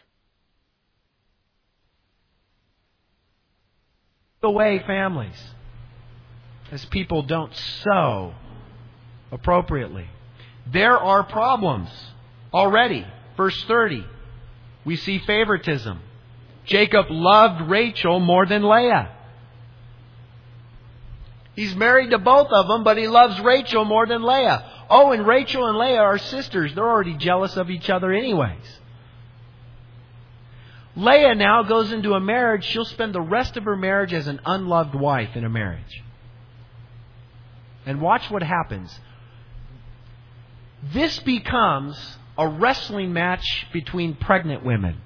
away families as people don't sow appropriately. There are problems already. Verse 30, we see favoritism. Jacob loved Rachel more than Leah. He's married to both of them, but he loves Rachel more than Leah. Oh, and Rachel and Leah are sisters. They're already jealous of each other anyways. Leah now goes into a marriage. She'll spend the rest of her marriage as an unloved wife in a marriage. And watch what happens. This becomes a wrestling match between pregnant women,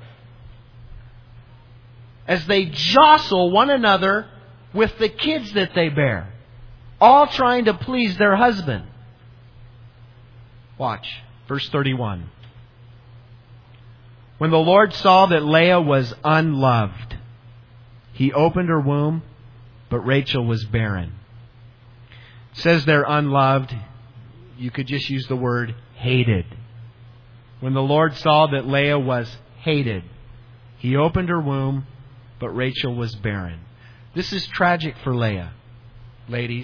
as they jostle one another with the kids that they bear, all trying to please their husband. Watch, verse 31. When the Lord saw that Leah was unloved, He opened her womb, but Rachel was barren. It says they're unloved. You could just use the word hated. When the Lord saw that Leah was hated, He opened her womb, but Rachel was barren. This is tragic for Leah, ladies.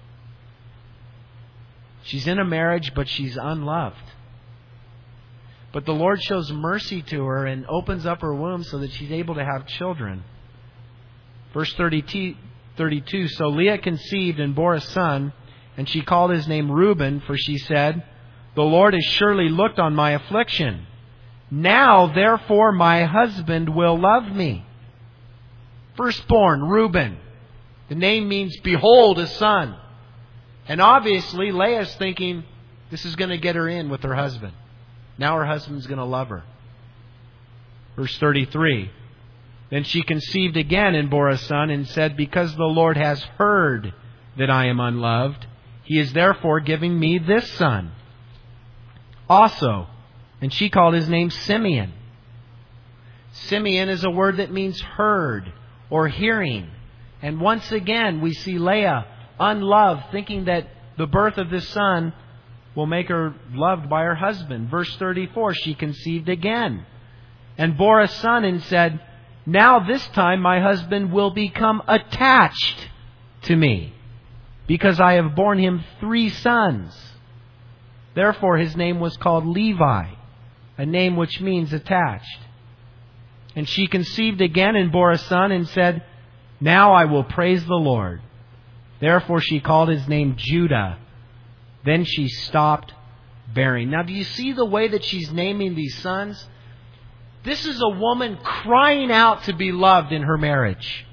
She's in a marriage, but she's unloved. But the Lord shows mercy to her and opens up her womb so that she's able to have children. Verse 32, so Leah conceived and bore a son, and she called his name Reuben, for she said, the Lord has surely looked on my affliction. Now, therefore, my husband will love me. Firstborn, Reuben. The name means, behold, a son. And obviously, Leah's thinking, this is going to get her in with her husband. Now her husband's going to love her. Verse 33. Then she conceived again and bore a son and said, because the Lord has heard that I am unloved, He is therefore giving me this son also. And she called his name Simeon. Simeon is a word that means heard or hearing. And once again, we see Leah unloved, thinking that the birth of this son will make her loved by her husband. Verse 34, she conceived again and bore a son and said, now this time my husband will become attached to me, because I have borne him 3 sons. Therefore his name was called Levi, a name which means attached. And she conceived again and bore a son and said, now I will praise the Lord. Therefore she called his name Judah. Then she stopped bearing. Now do you see the way that she's naming these sons? This is a woman crying out to be loved in her marriage.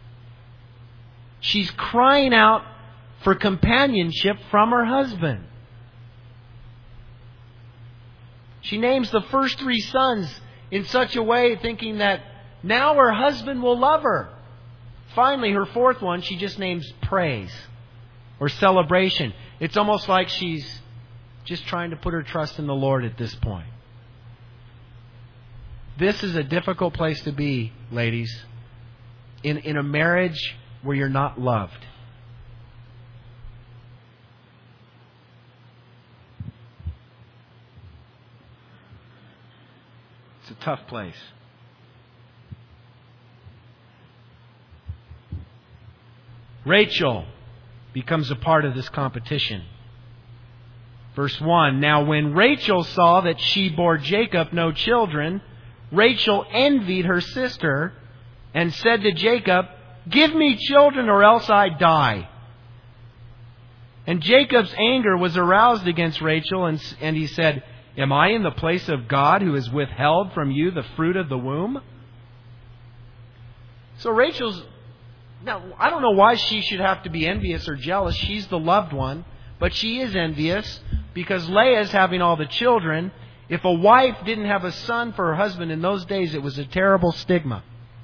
She's crying out for companionship from her husband. She names the first 3 sons in such a way, thinking that now her husband will love her. Finally, her 4th one, she just names praise or celebration. It's almost like she's just trying to put her trust in the Lord at this point. This is a difficult place to be, ladies, in a marriage where you're not loved. It's a tough place. Rachel becomes a part of this competition. Verse 1, now when Rachel saw that she bore Jacob no children, Rachel envied her sister and said to Jacob, give me children or else I die. And Jacob's anger was aroused against Rachel, and he said, am I in the place of God who has withheld from you the fruit of the womb? So now, I don't know why she should have to be envious or jealous. She's the loved one. But she is envious because Leah's having all the children. If a wife didn't have a son for her husband in those days, it was a terrible stigma.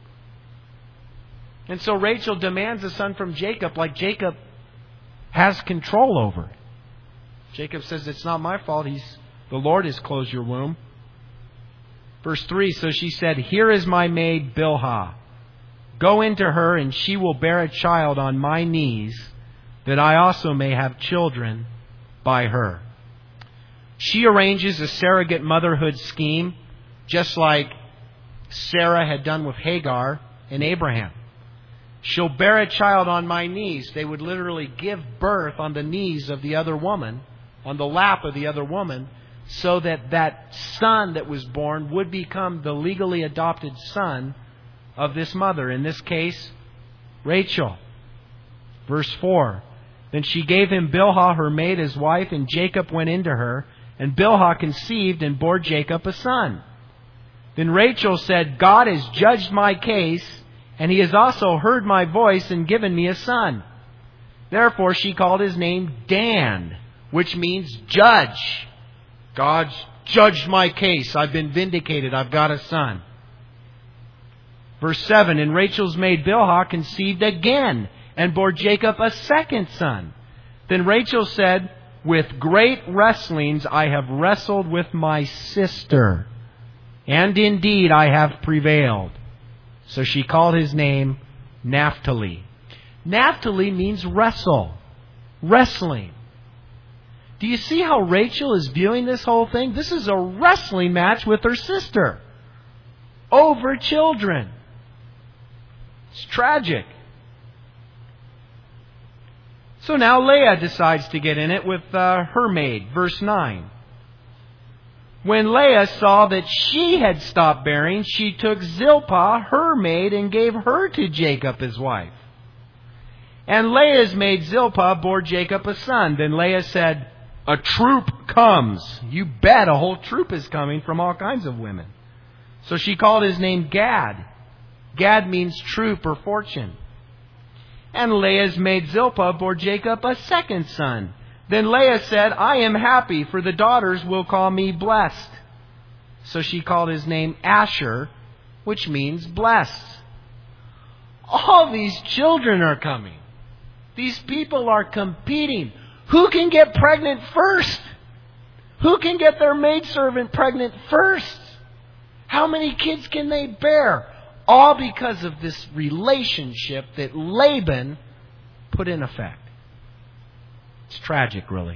And so Rachel demands a son from Jacob, like Jacob has control over it. Jacob says, it's not my fault. The Lord has closed your womb. Verse 3, so she said, here is my maid Bilhah. Go into her, and she will bear a child on my knees, that I also may have children by her. She arranges a surrogate motherhood scheme, just like Sarah had done with Hagar and Abraham. She'll bear a child on my knees. They would literally give birth on the knees of the other woman, on the lap of the other woman, so that that son that was born would become the legally adopted son of this mother, in this case, Rachel. Verse 4, then she gave him Bilhah, her maid, as wife, and Jacob went into her, and Bilhah conceived and bore Jacob a son. Then Rachel said, God has judged my case, and he has also heard my voice and given me a son. Therefore she called his name Dan, which means judge. God's judged my case. I've been vindicated. I've got a son. Verse 7, and Rachel's maid Bilhah conceived again and bore Jacob a second son. Then Rachel said, with great wrestlings I have wrestled with my sister, and indeed I have prevailed. So she called his name Naphtali. Naphtali means wrestle, wrestling. Do you see how Rachel is viewing this whole thing? This is a wrestling match with her sister over children. It's tragic. So now Leah decides to get in it with her maid. Verse 9. When Leah saw that she had stopped bearing, she took Zilpah, her maid, and gave her to Jacob his wife. And Leah's maid Zilpah bore Jacob a son. Then Leah said, a troop comes. You bet a whole troop is coming from all kinds of women. So she called his name Gad. Gad means troop or fortune. And Leah's maid Zilpah bore Jacob a second son. Then Leah said, I am happy, for the daughters will call me blessed. So she called his name Asher, which means blessed. All these children are coming. These people are competing. Who can get pregnant first? Who can get their maidservant pregnant first? How many kids can they bear? All because of this relationship that Laban put in effect. It's tragic, really.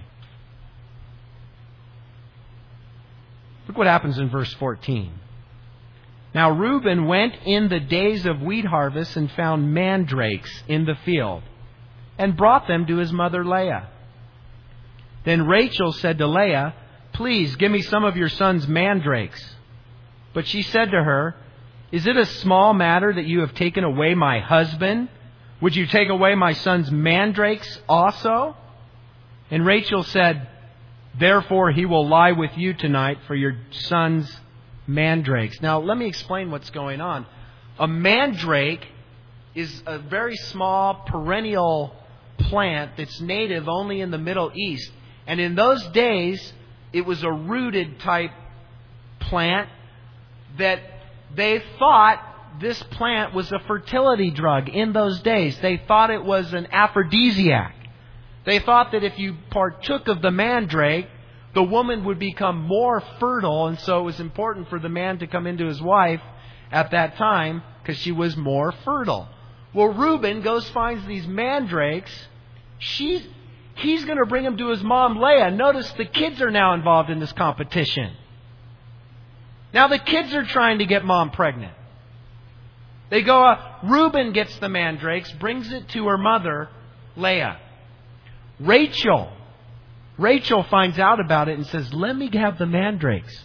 Look what happens in verse 14. Now Reuben went in the days of wheat harvest and found mandrakes in the field, and brought them to his mother Leah. Then Rachel said to Leah, please give me some of your son's mandrakes. But she said to her, is it a small matter that you have taken away my husband? Would you take away my son's mandrakes also? And Rachel said, therefore he will lie with you tonight for your son's mandrakes. Now, let me explain what's going on. A mandrake is a very small perennial plant that's native only in the Middle East. And in those days, it was a rooted type plant that they thought this plant was a fertility drug in those days. They thought it was an aphrodisiac. They thought that if you partook of the mandrake, the woman would become more fertile, and so it was important for the man to come into his wife at that time because she was more fertile. Well, Reuben goes, finds these mandrakes. He's going to bring them to his mom, Leah. Notice the kids are now involved in this competition. Now the kids are trying to get mom pregnant. They go, Reuben gets the mandrakes, brings it to her mother, Leah. Rachel finds out about it and says, let me have the mandrakes.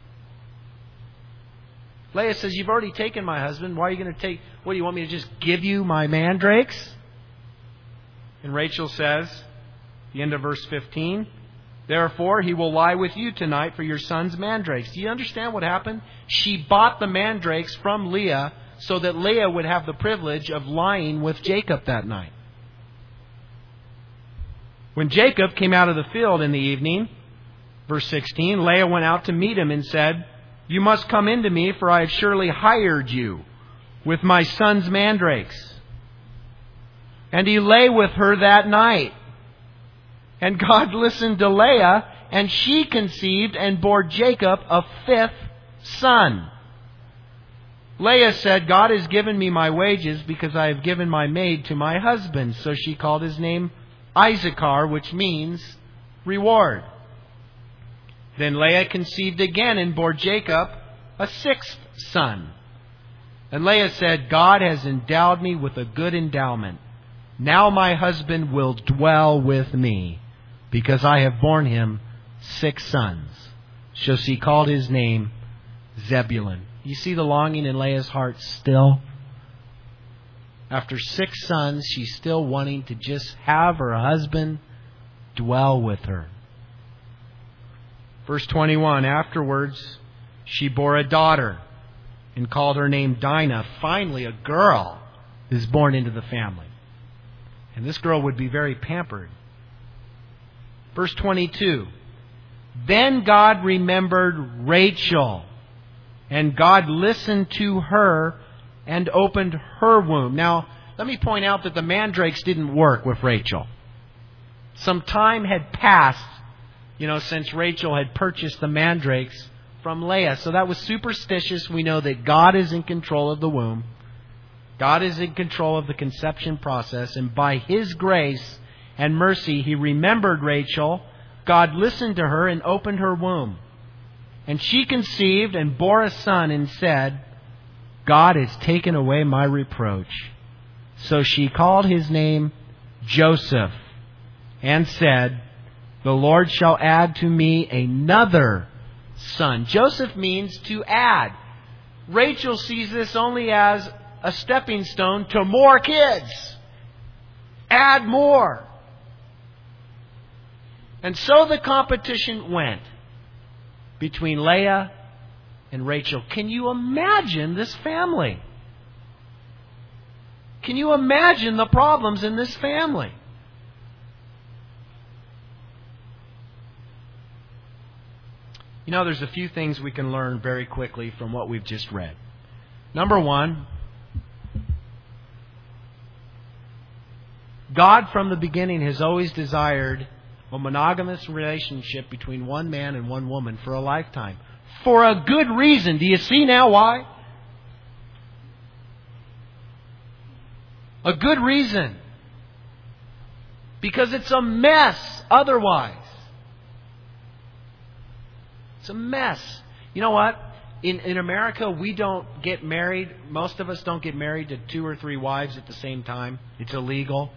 Leah says, you've already taken my husband. Why are you going to take... What, do you want me to just give you my mandrakes? And Rachel says, the end of verse 15, therefore he will lie with you tonight for your son's mandrakes. Do you understand what happened? She bought the mandrakes from Leah so that Leah would have the privilege of lying with Jacob that night. When Jacob came out of the field in the evening, verse 16, Leah went out to meet him and said, you must come in to me, for I have surely hired you with my son's mandrakes. And he lay with her that night. And God listened to Leah, and she conceived and bore Jacob a fifth son. Leah said, God has given me my wages because I have given my maid to my husband. So she called his name Issachar, which means reward. Then Leah conceived again and bore Jacob a sixth son. And Leah said, God has endowed me with a good endowment. Now my husband will dwell with me, because I have borne him 6 sons. So she called his name Zebulun. You see the longing in Leah's heart still? After 6 sons, she's still wanting to just have her husband dwell with her. Verse 21, afterwards she bore a daughter and called her name Dinah. Finally, a girl is born into the family. And this girl would be very pampered. Verse 22, then God remembered Rachel, and God listened to her and opened her womb. Now, let me point out that the mandrakes didn't work with Rachel. Some time had passed, since Rachel had purchased the mandrakes from Leah. So that was superstitious. We know that God is in control of the womb. God is in control of the conception process. And by His grace and mercy, He remembered Rachel. God listened to her and opened her womb. And she conceived and bore a son and said, God has taken away my reproach. So she called his name Joseph and said, the Lord shall add to me another son. Joseph means to add. Rachel sees this only as a stepping stone to more kids. Add more. And so the competition went between Leah and Rachel. Can you imagine this family? Can you imagine the problems in this family? There's a few things we can learn very quickly from what we've just read. Number one, God from the beginning has always desired a monogamous relationship between one man and one woman for a lifetime. For a good reason. Do you see now why? A good reason. Because it's a mess otherwise. It's a mess. You know what? In America, we don't get married. Most of us don't get married to 2 or 3 wives at the same time. It's illegal.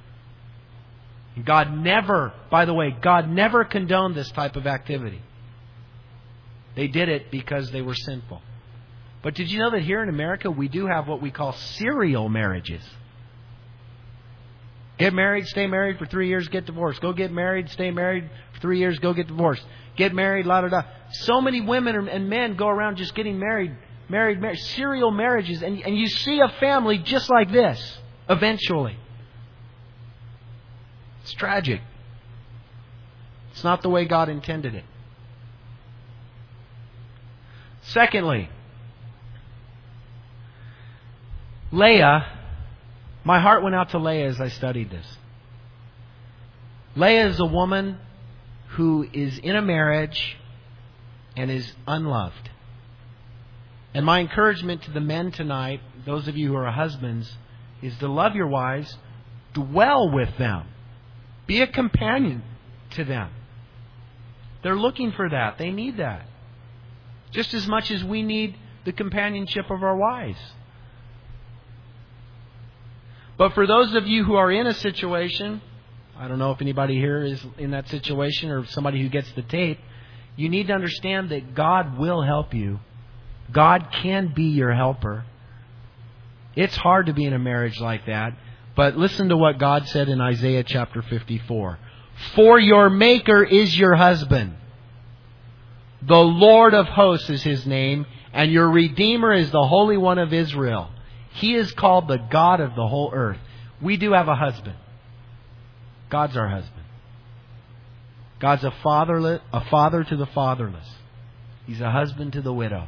God never condoned this type of activity. They did it because they were sinful. But did you know that here in America we do have what we call serial marriages? Get married, stay married for 3 years, get divorced. Go get married, stay married for 3 years, go get divorced. Get married, la da da. So many women and men go around just getting married, serial marriages, and you see a family just like this eventually. It's tragic. It's not the way God intended it. Secondly, Leah, my heart went out to Leah as I studied this. Leah is a woman who is in a marriage and is unloved. And my encouragement to the men tonight, those of you who are husbands, is to love your wives, dwell with them, be a companion to them. They're looking for that. They need that. Just as much as we need the companionship of our wives. But for those of you who are in a situation, I don't know if anybody here is in that situation or somebody who gets the tape, you need to understand that God will help you. God can be your helper. It's hard to be in a marriage like that. But listen to what God said in Isaiah chapter 54. For your Maker is your husband. The Lord of hosts is His name, and your Redeemer is the Holy One of Israel. He is called the God of the whole earth. We do have a husband. God's our husband. God's a father to the fatherless. He's a husband to the widow.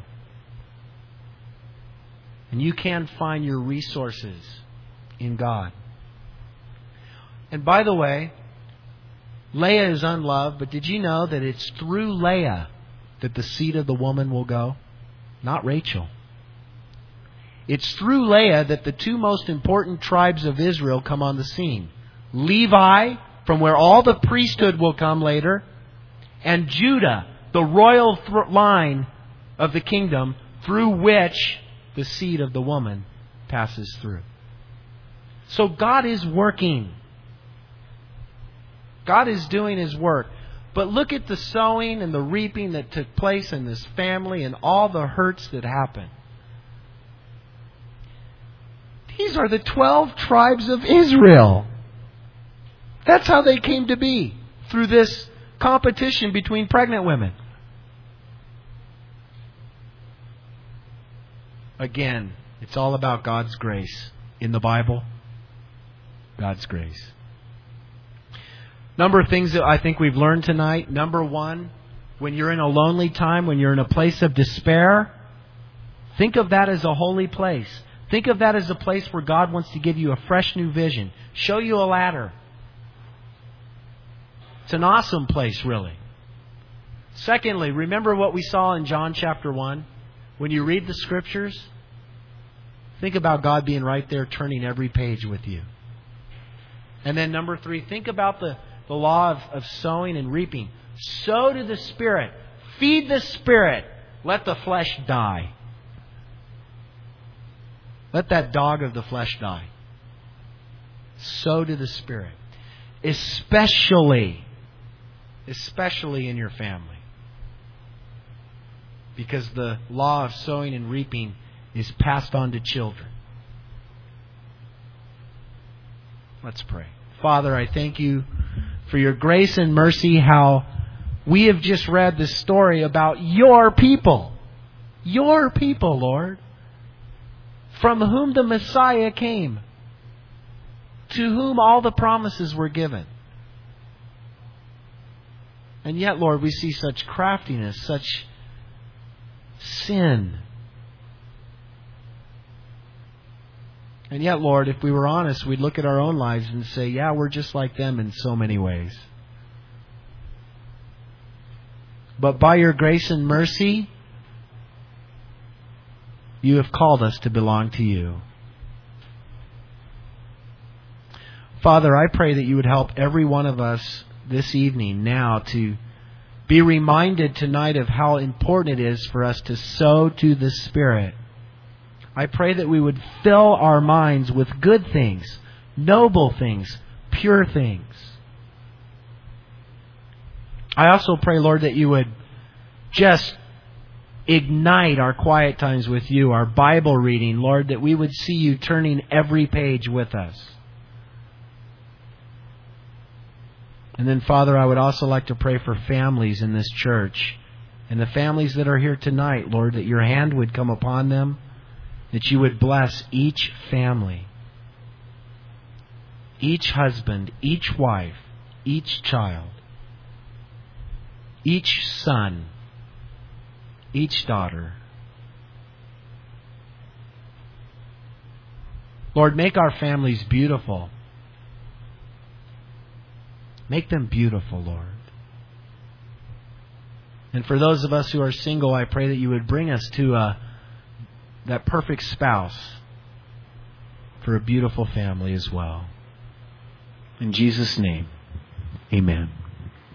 And you can find your resources in God. And by the way, Leah is unloved, but did you know that it's through Leah that the seed of the woman will go? Not Rachel. It's through Leah that the two most important tribes of Israel come on the scene. Levi, from where all the priesthood will come later, and Judah, the royal line of the kingdom through which the seed of the woman passes through. So God is working. God is doing His work. But look at the sowing and the reaping that took place in this family and all the hurts that happened. These are the 12 tribes of Israel. That's how they came to be, through this competition between pregnant women. Again, it's all about God's grace. In the Bible, God's grace. Number of things that I think we've learned tonight. Number one, when you're in a lonely time, when you're in a place of despair, think of that as a holy place. Think of that as a place where God wants to give you a fresh new vision. Show you a ladder. It's an awesome place, really. Secondly, remember what we saw in John chapter 1? When you read the Scriptures, think about God being right there turning every page with you. And then number 3, think about the law of sowing and reaping. Sow to the Spirit. Feed the Spirit. Let the flesh die. Let that dog of the flesh die. Sow to the Spirit. Especially in your family. Because the law of sowing and reaping is passed on to children. Let's pray. Father, I thank You for Your grace and mercy, how we have just read the story about Your people. Your people, Lord. From whom the Messiah came. To whom all the promises were given. And yet, Lord, we see such craftiness, such sin. And yet, Lord, if we were honest, we'd look at our own lives and say, yeah, we're just like them in so many ways. But by Your grace and mercy, You have called us to belong to You. Father, I pray that You would help every one of us this evening now to be reminded tonight of how important it is for us to sow to the Spirit. I pray that we would fill our minds with good things, noble things, pure things. I also pray, Lord, that You would just ignite our quiet times with You, our Bible reading, Lord, that we would see You turning every page with us. And then, Father, I would also like to pray for families in this church and the families that are here tonight, Lord, that your hand would come upon them, that you would bless each family, each husband, each wife, each child, each son, each daughter. Lord, make our families beautiful. Make them beautiful, Lord. And for those of us who are single, I pray that you would bring us to that perfect spouse for a beautiful family as well. In Jesus' name, amen.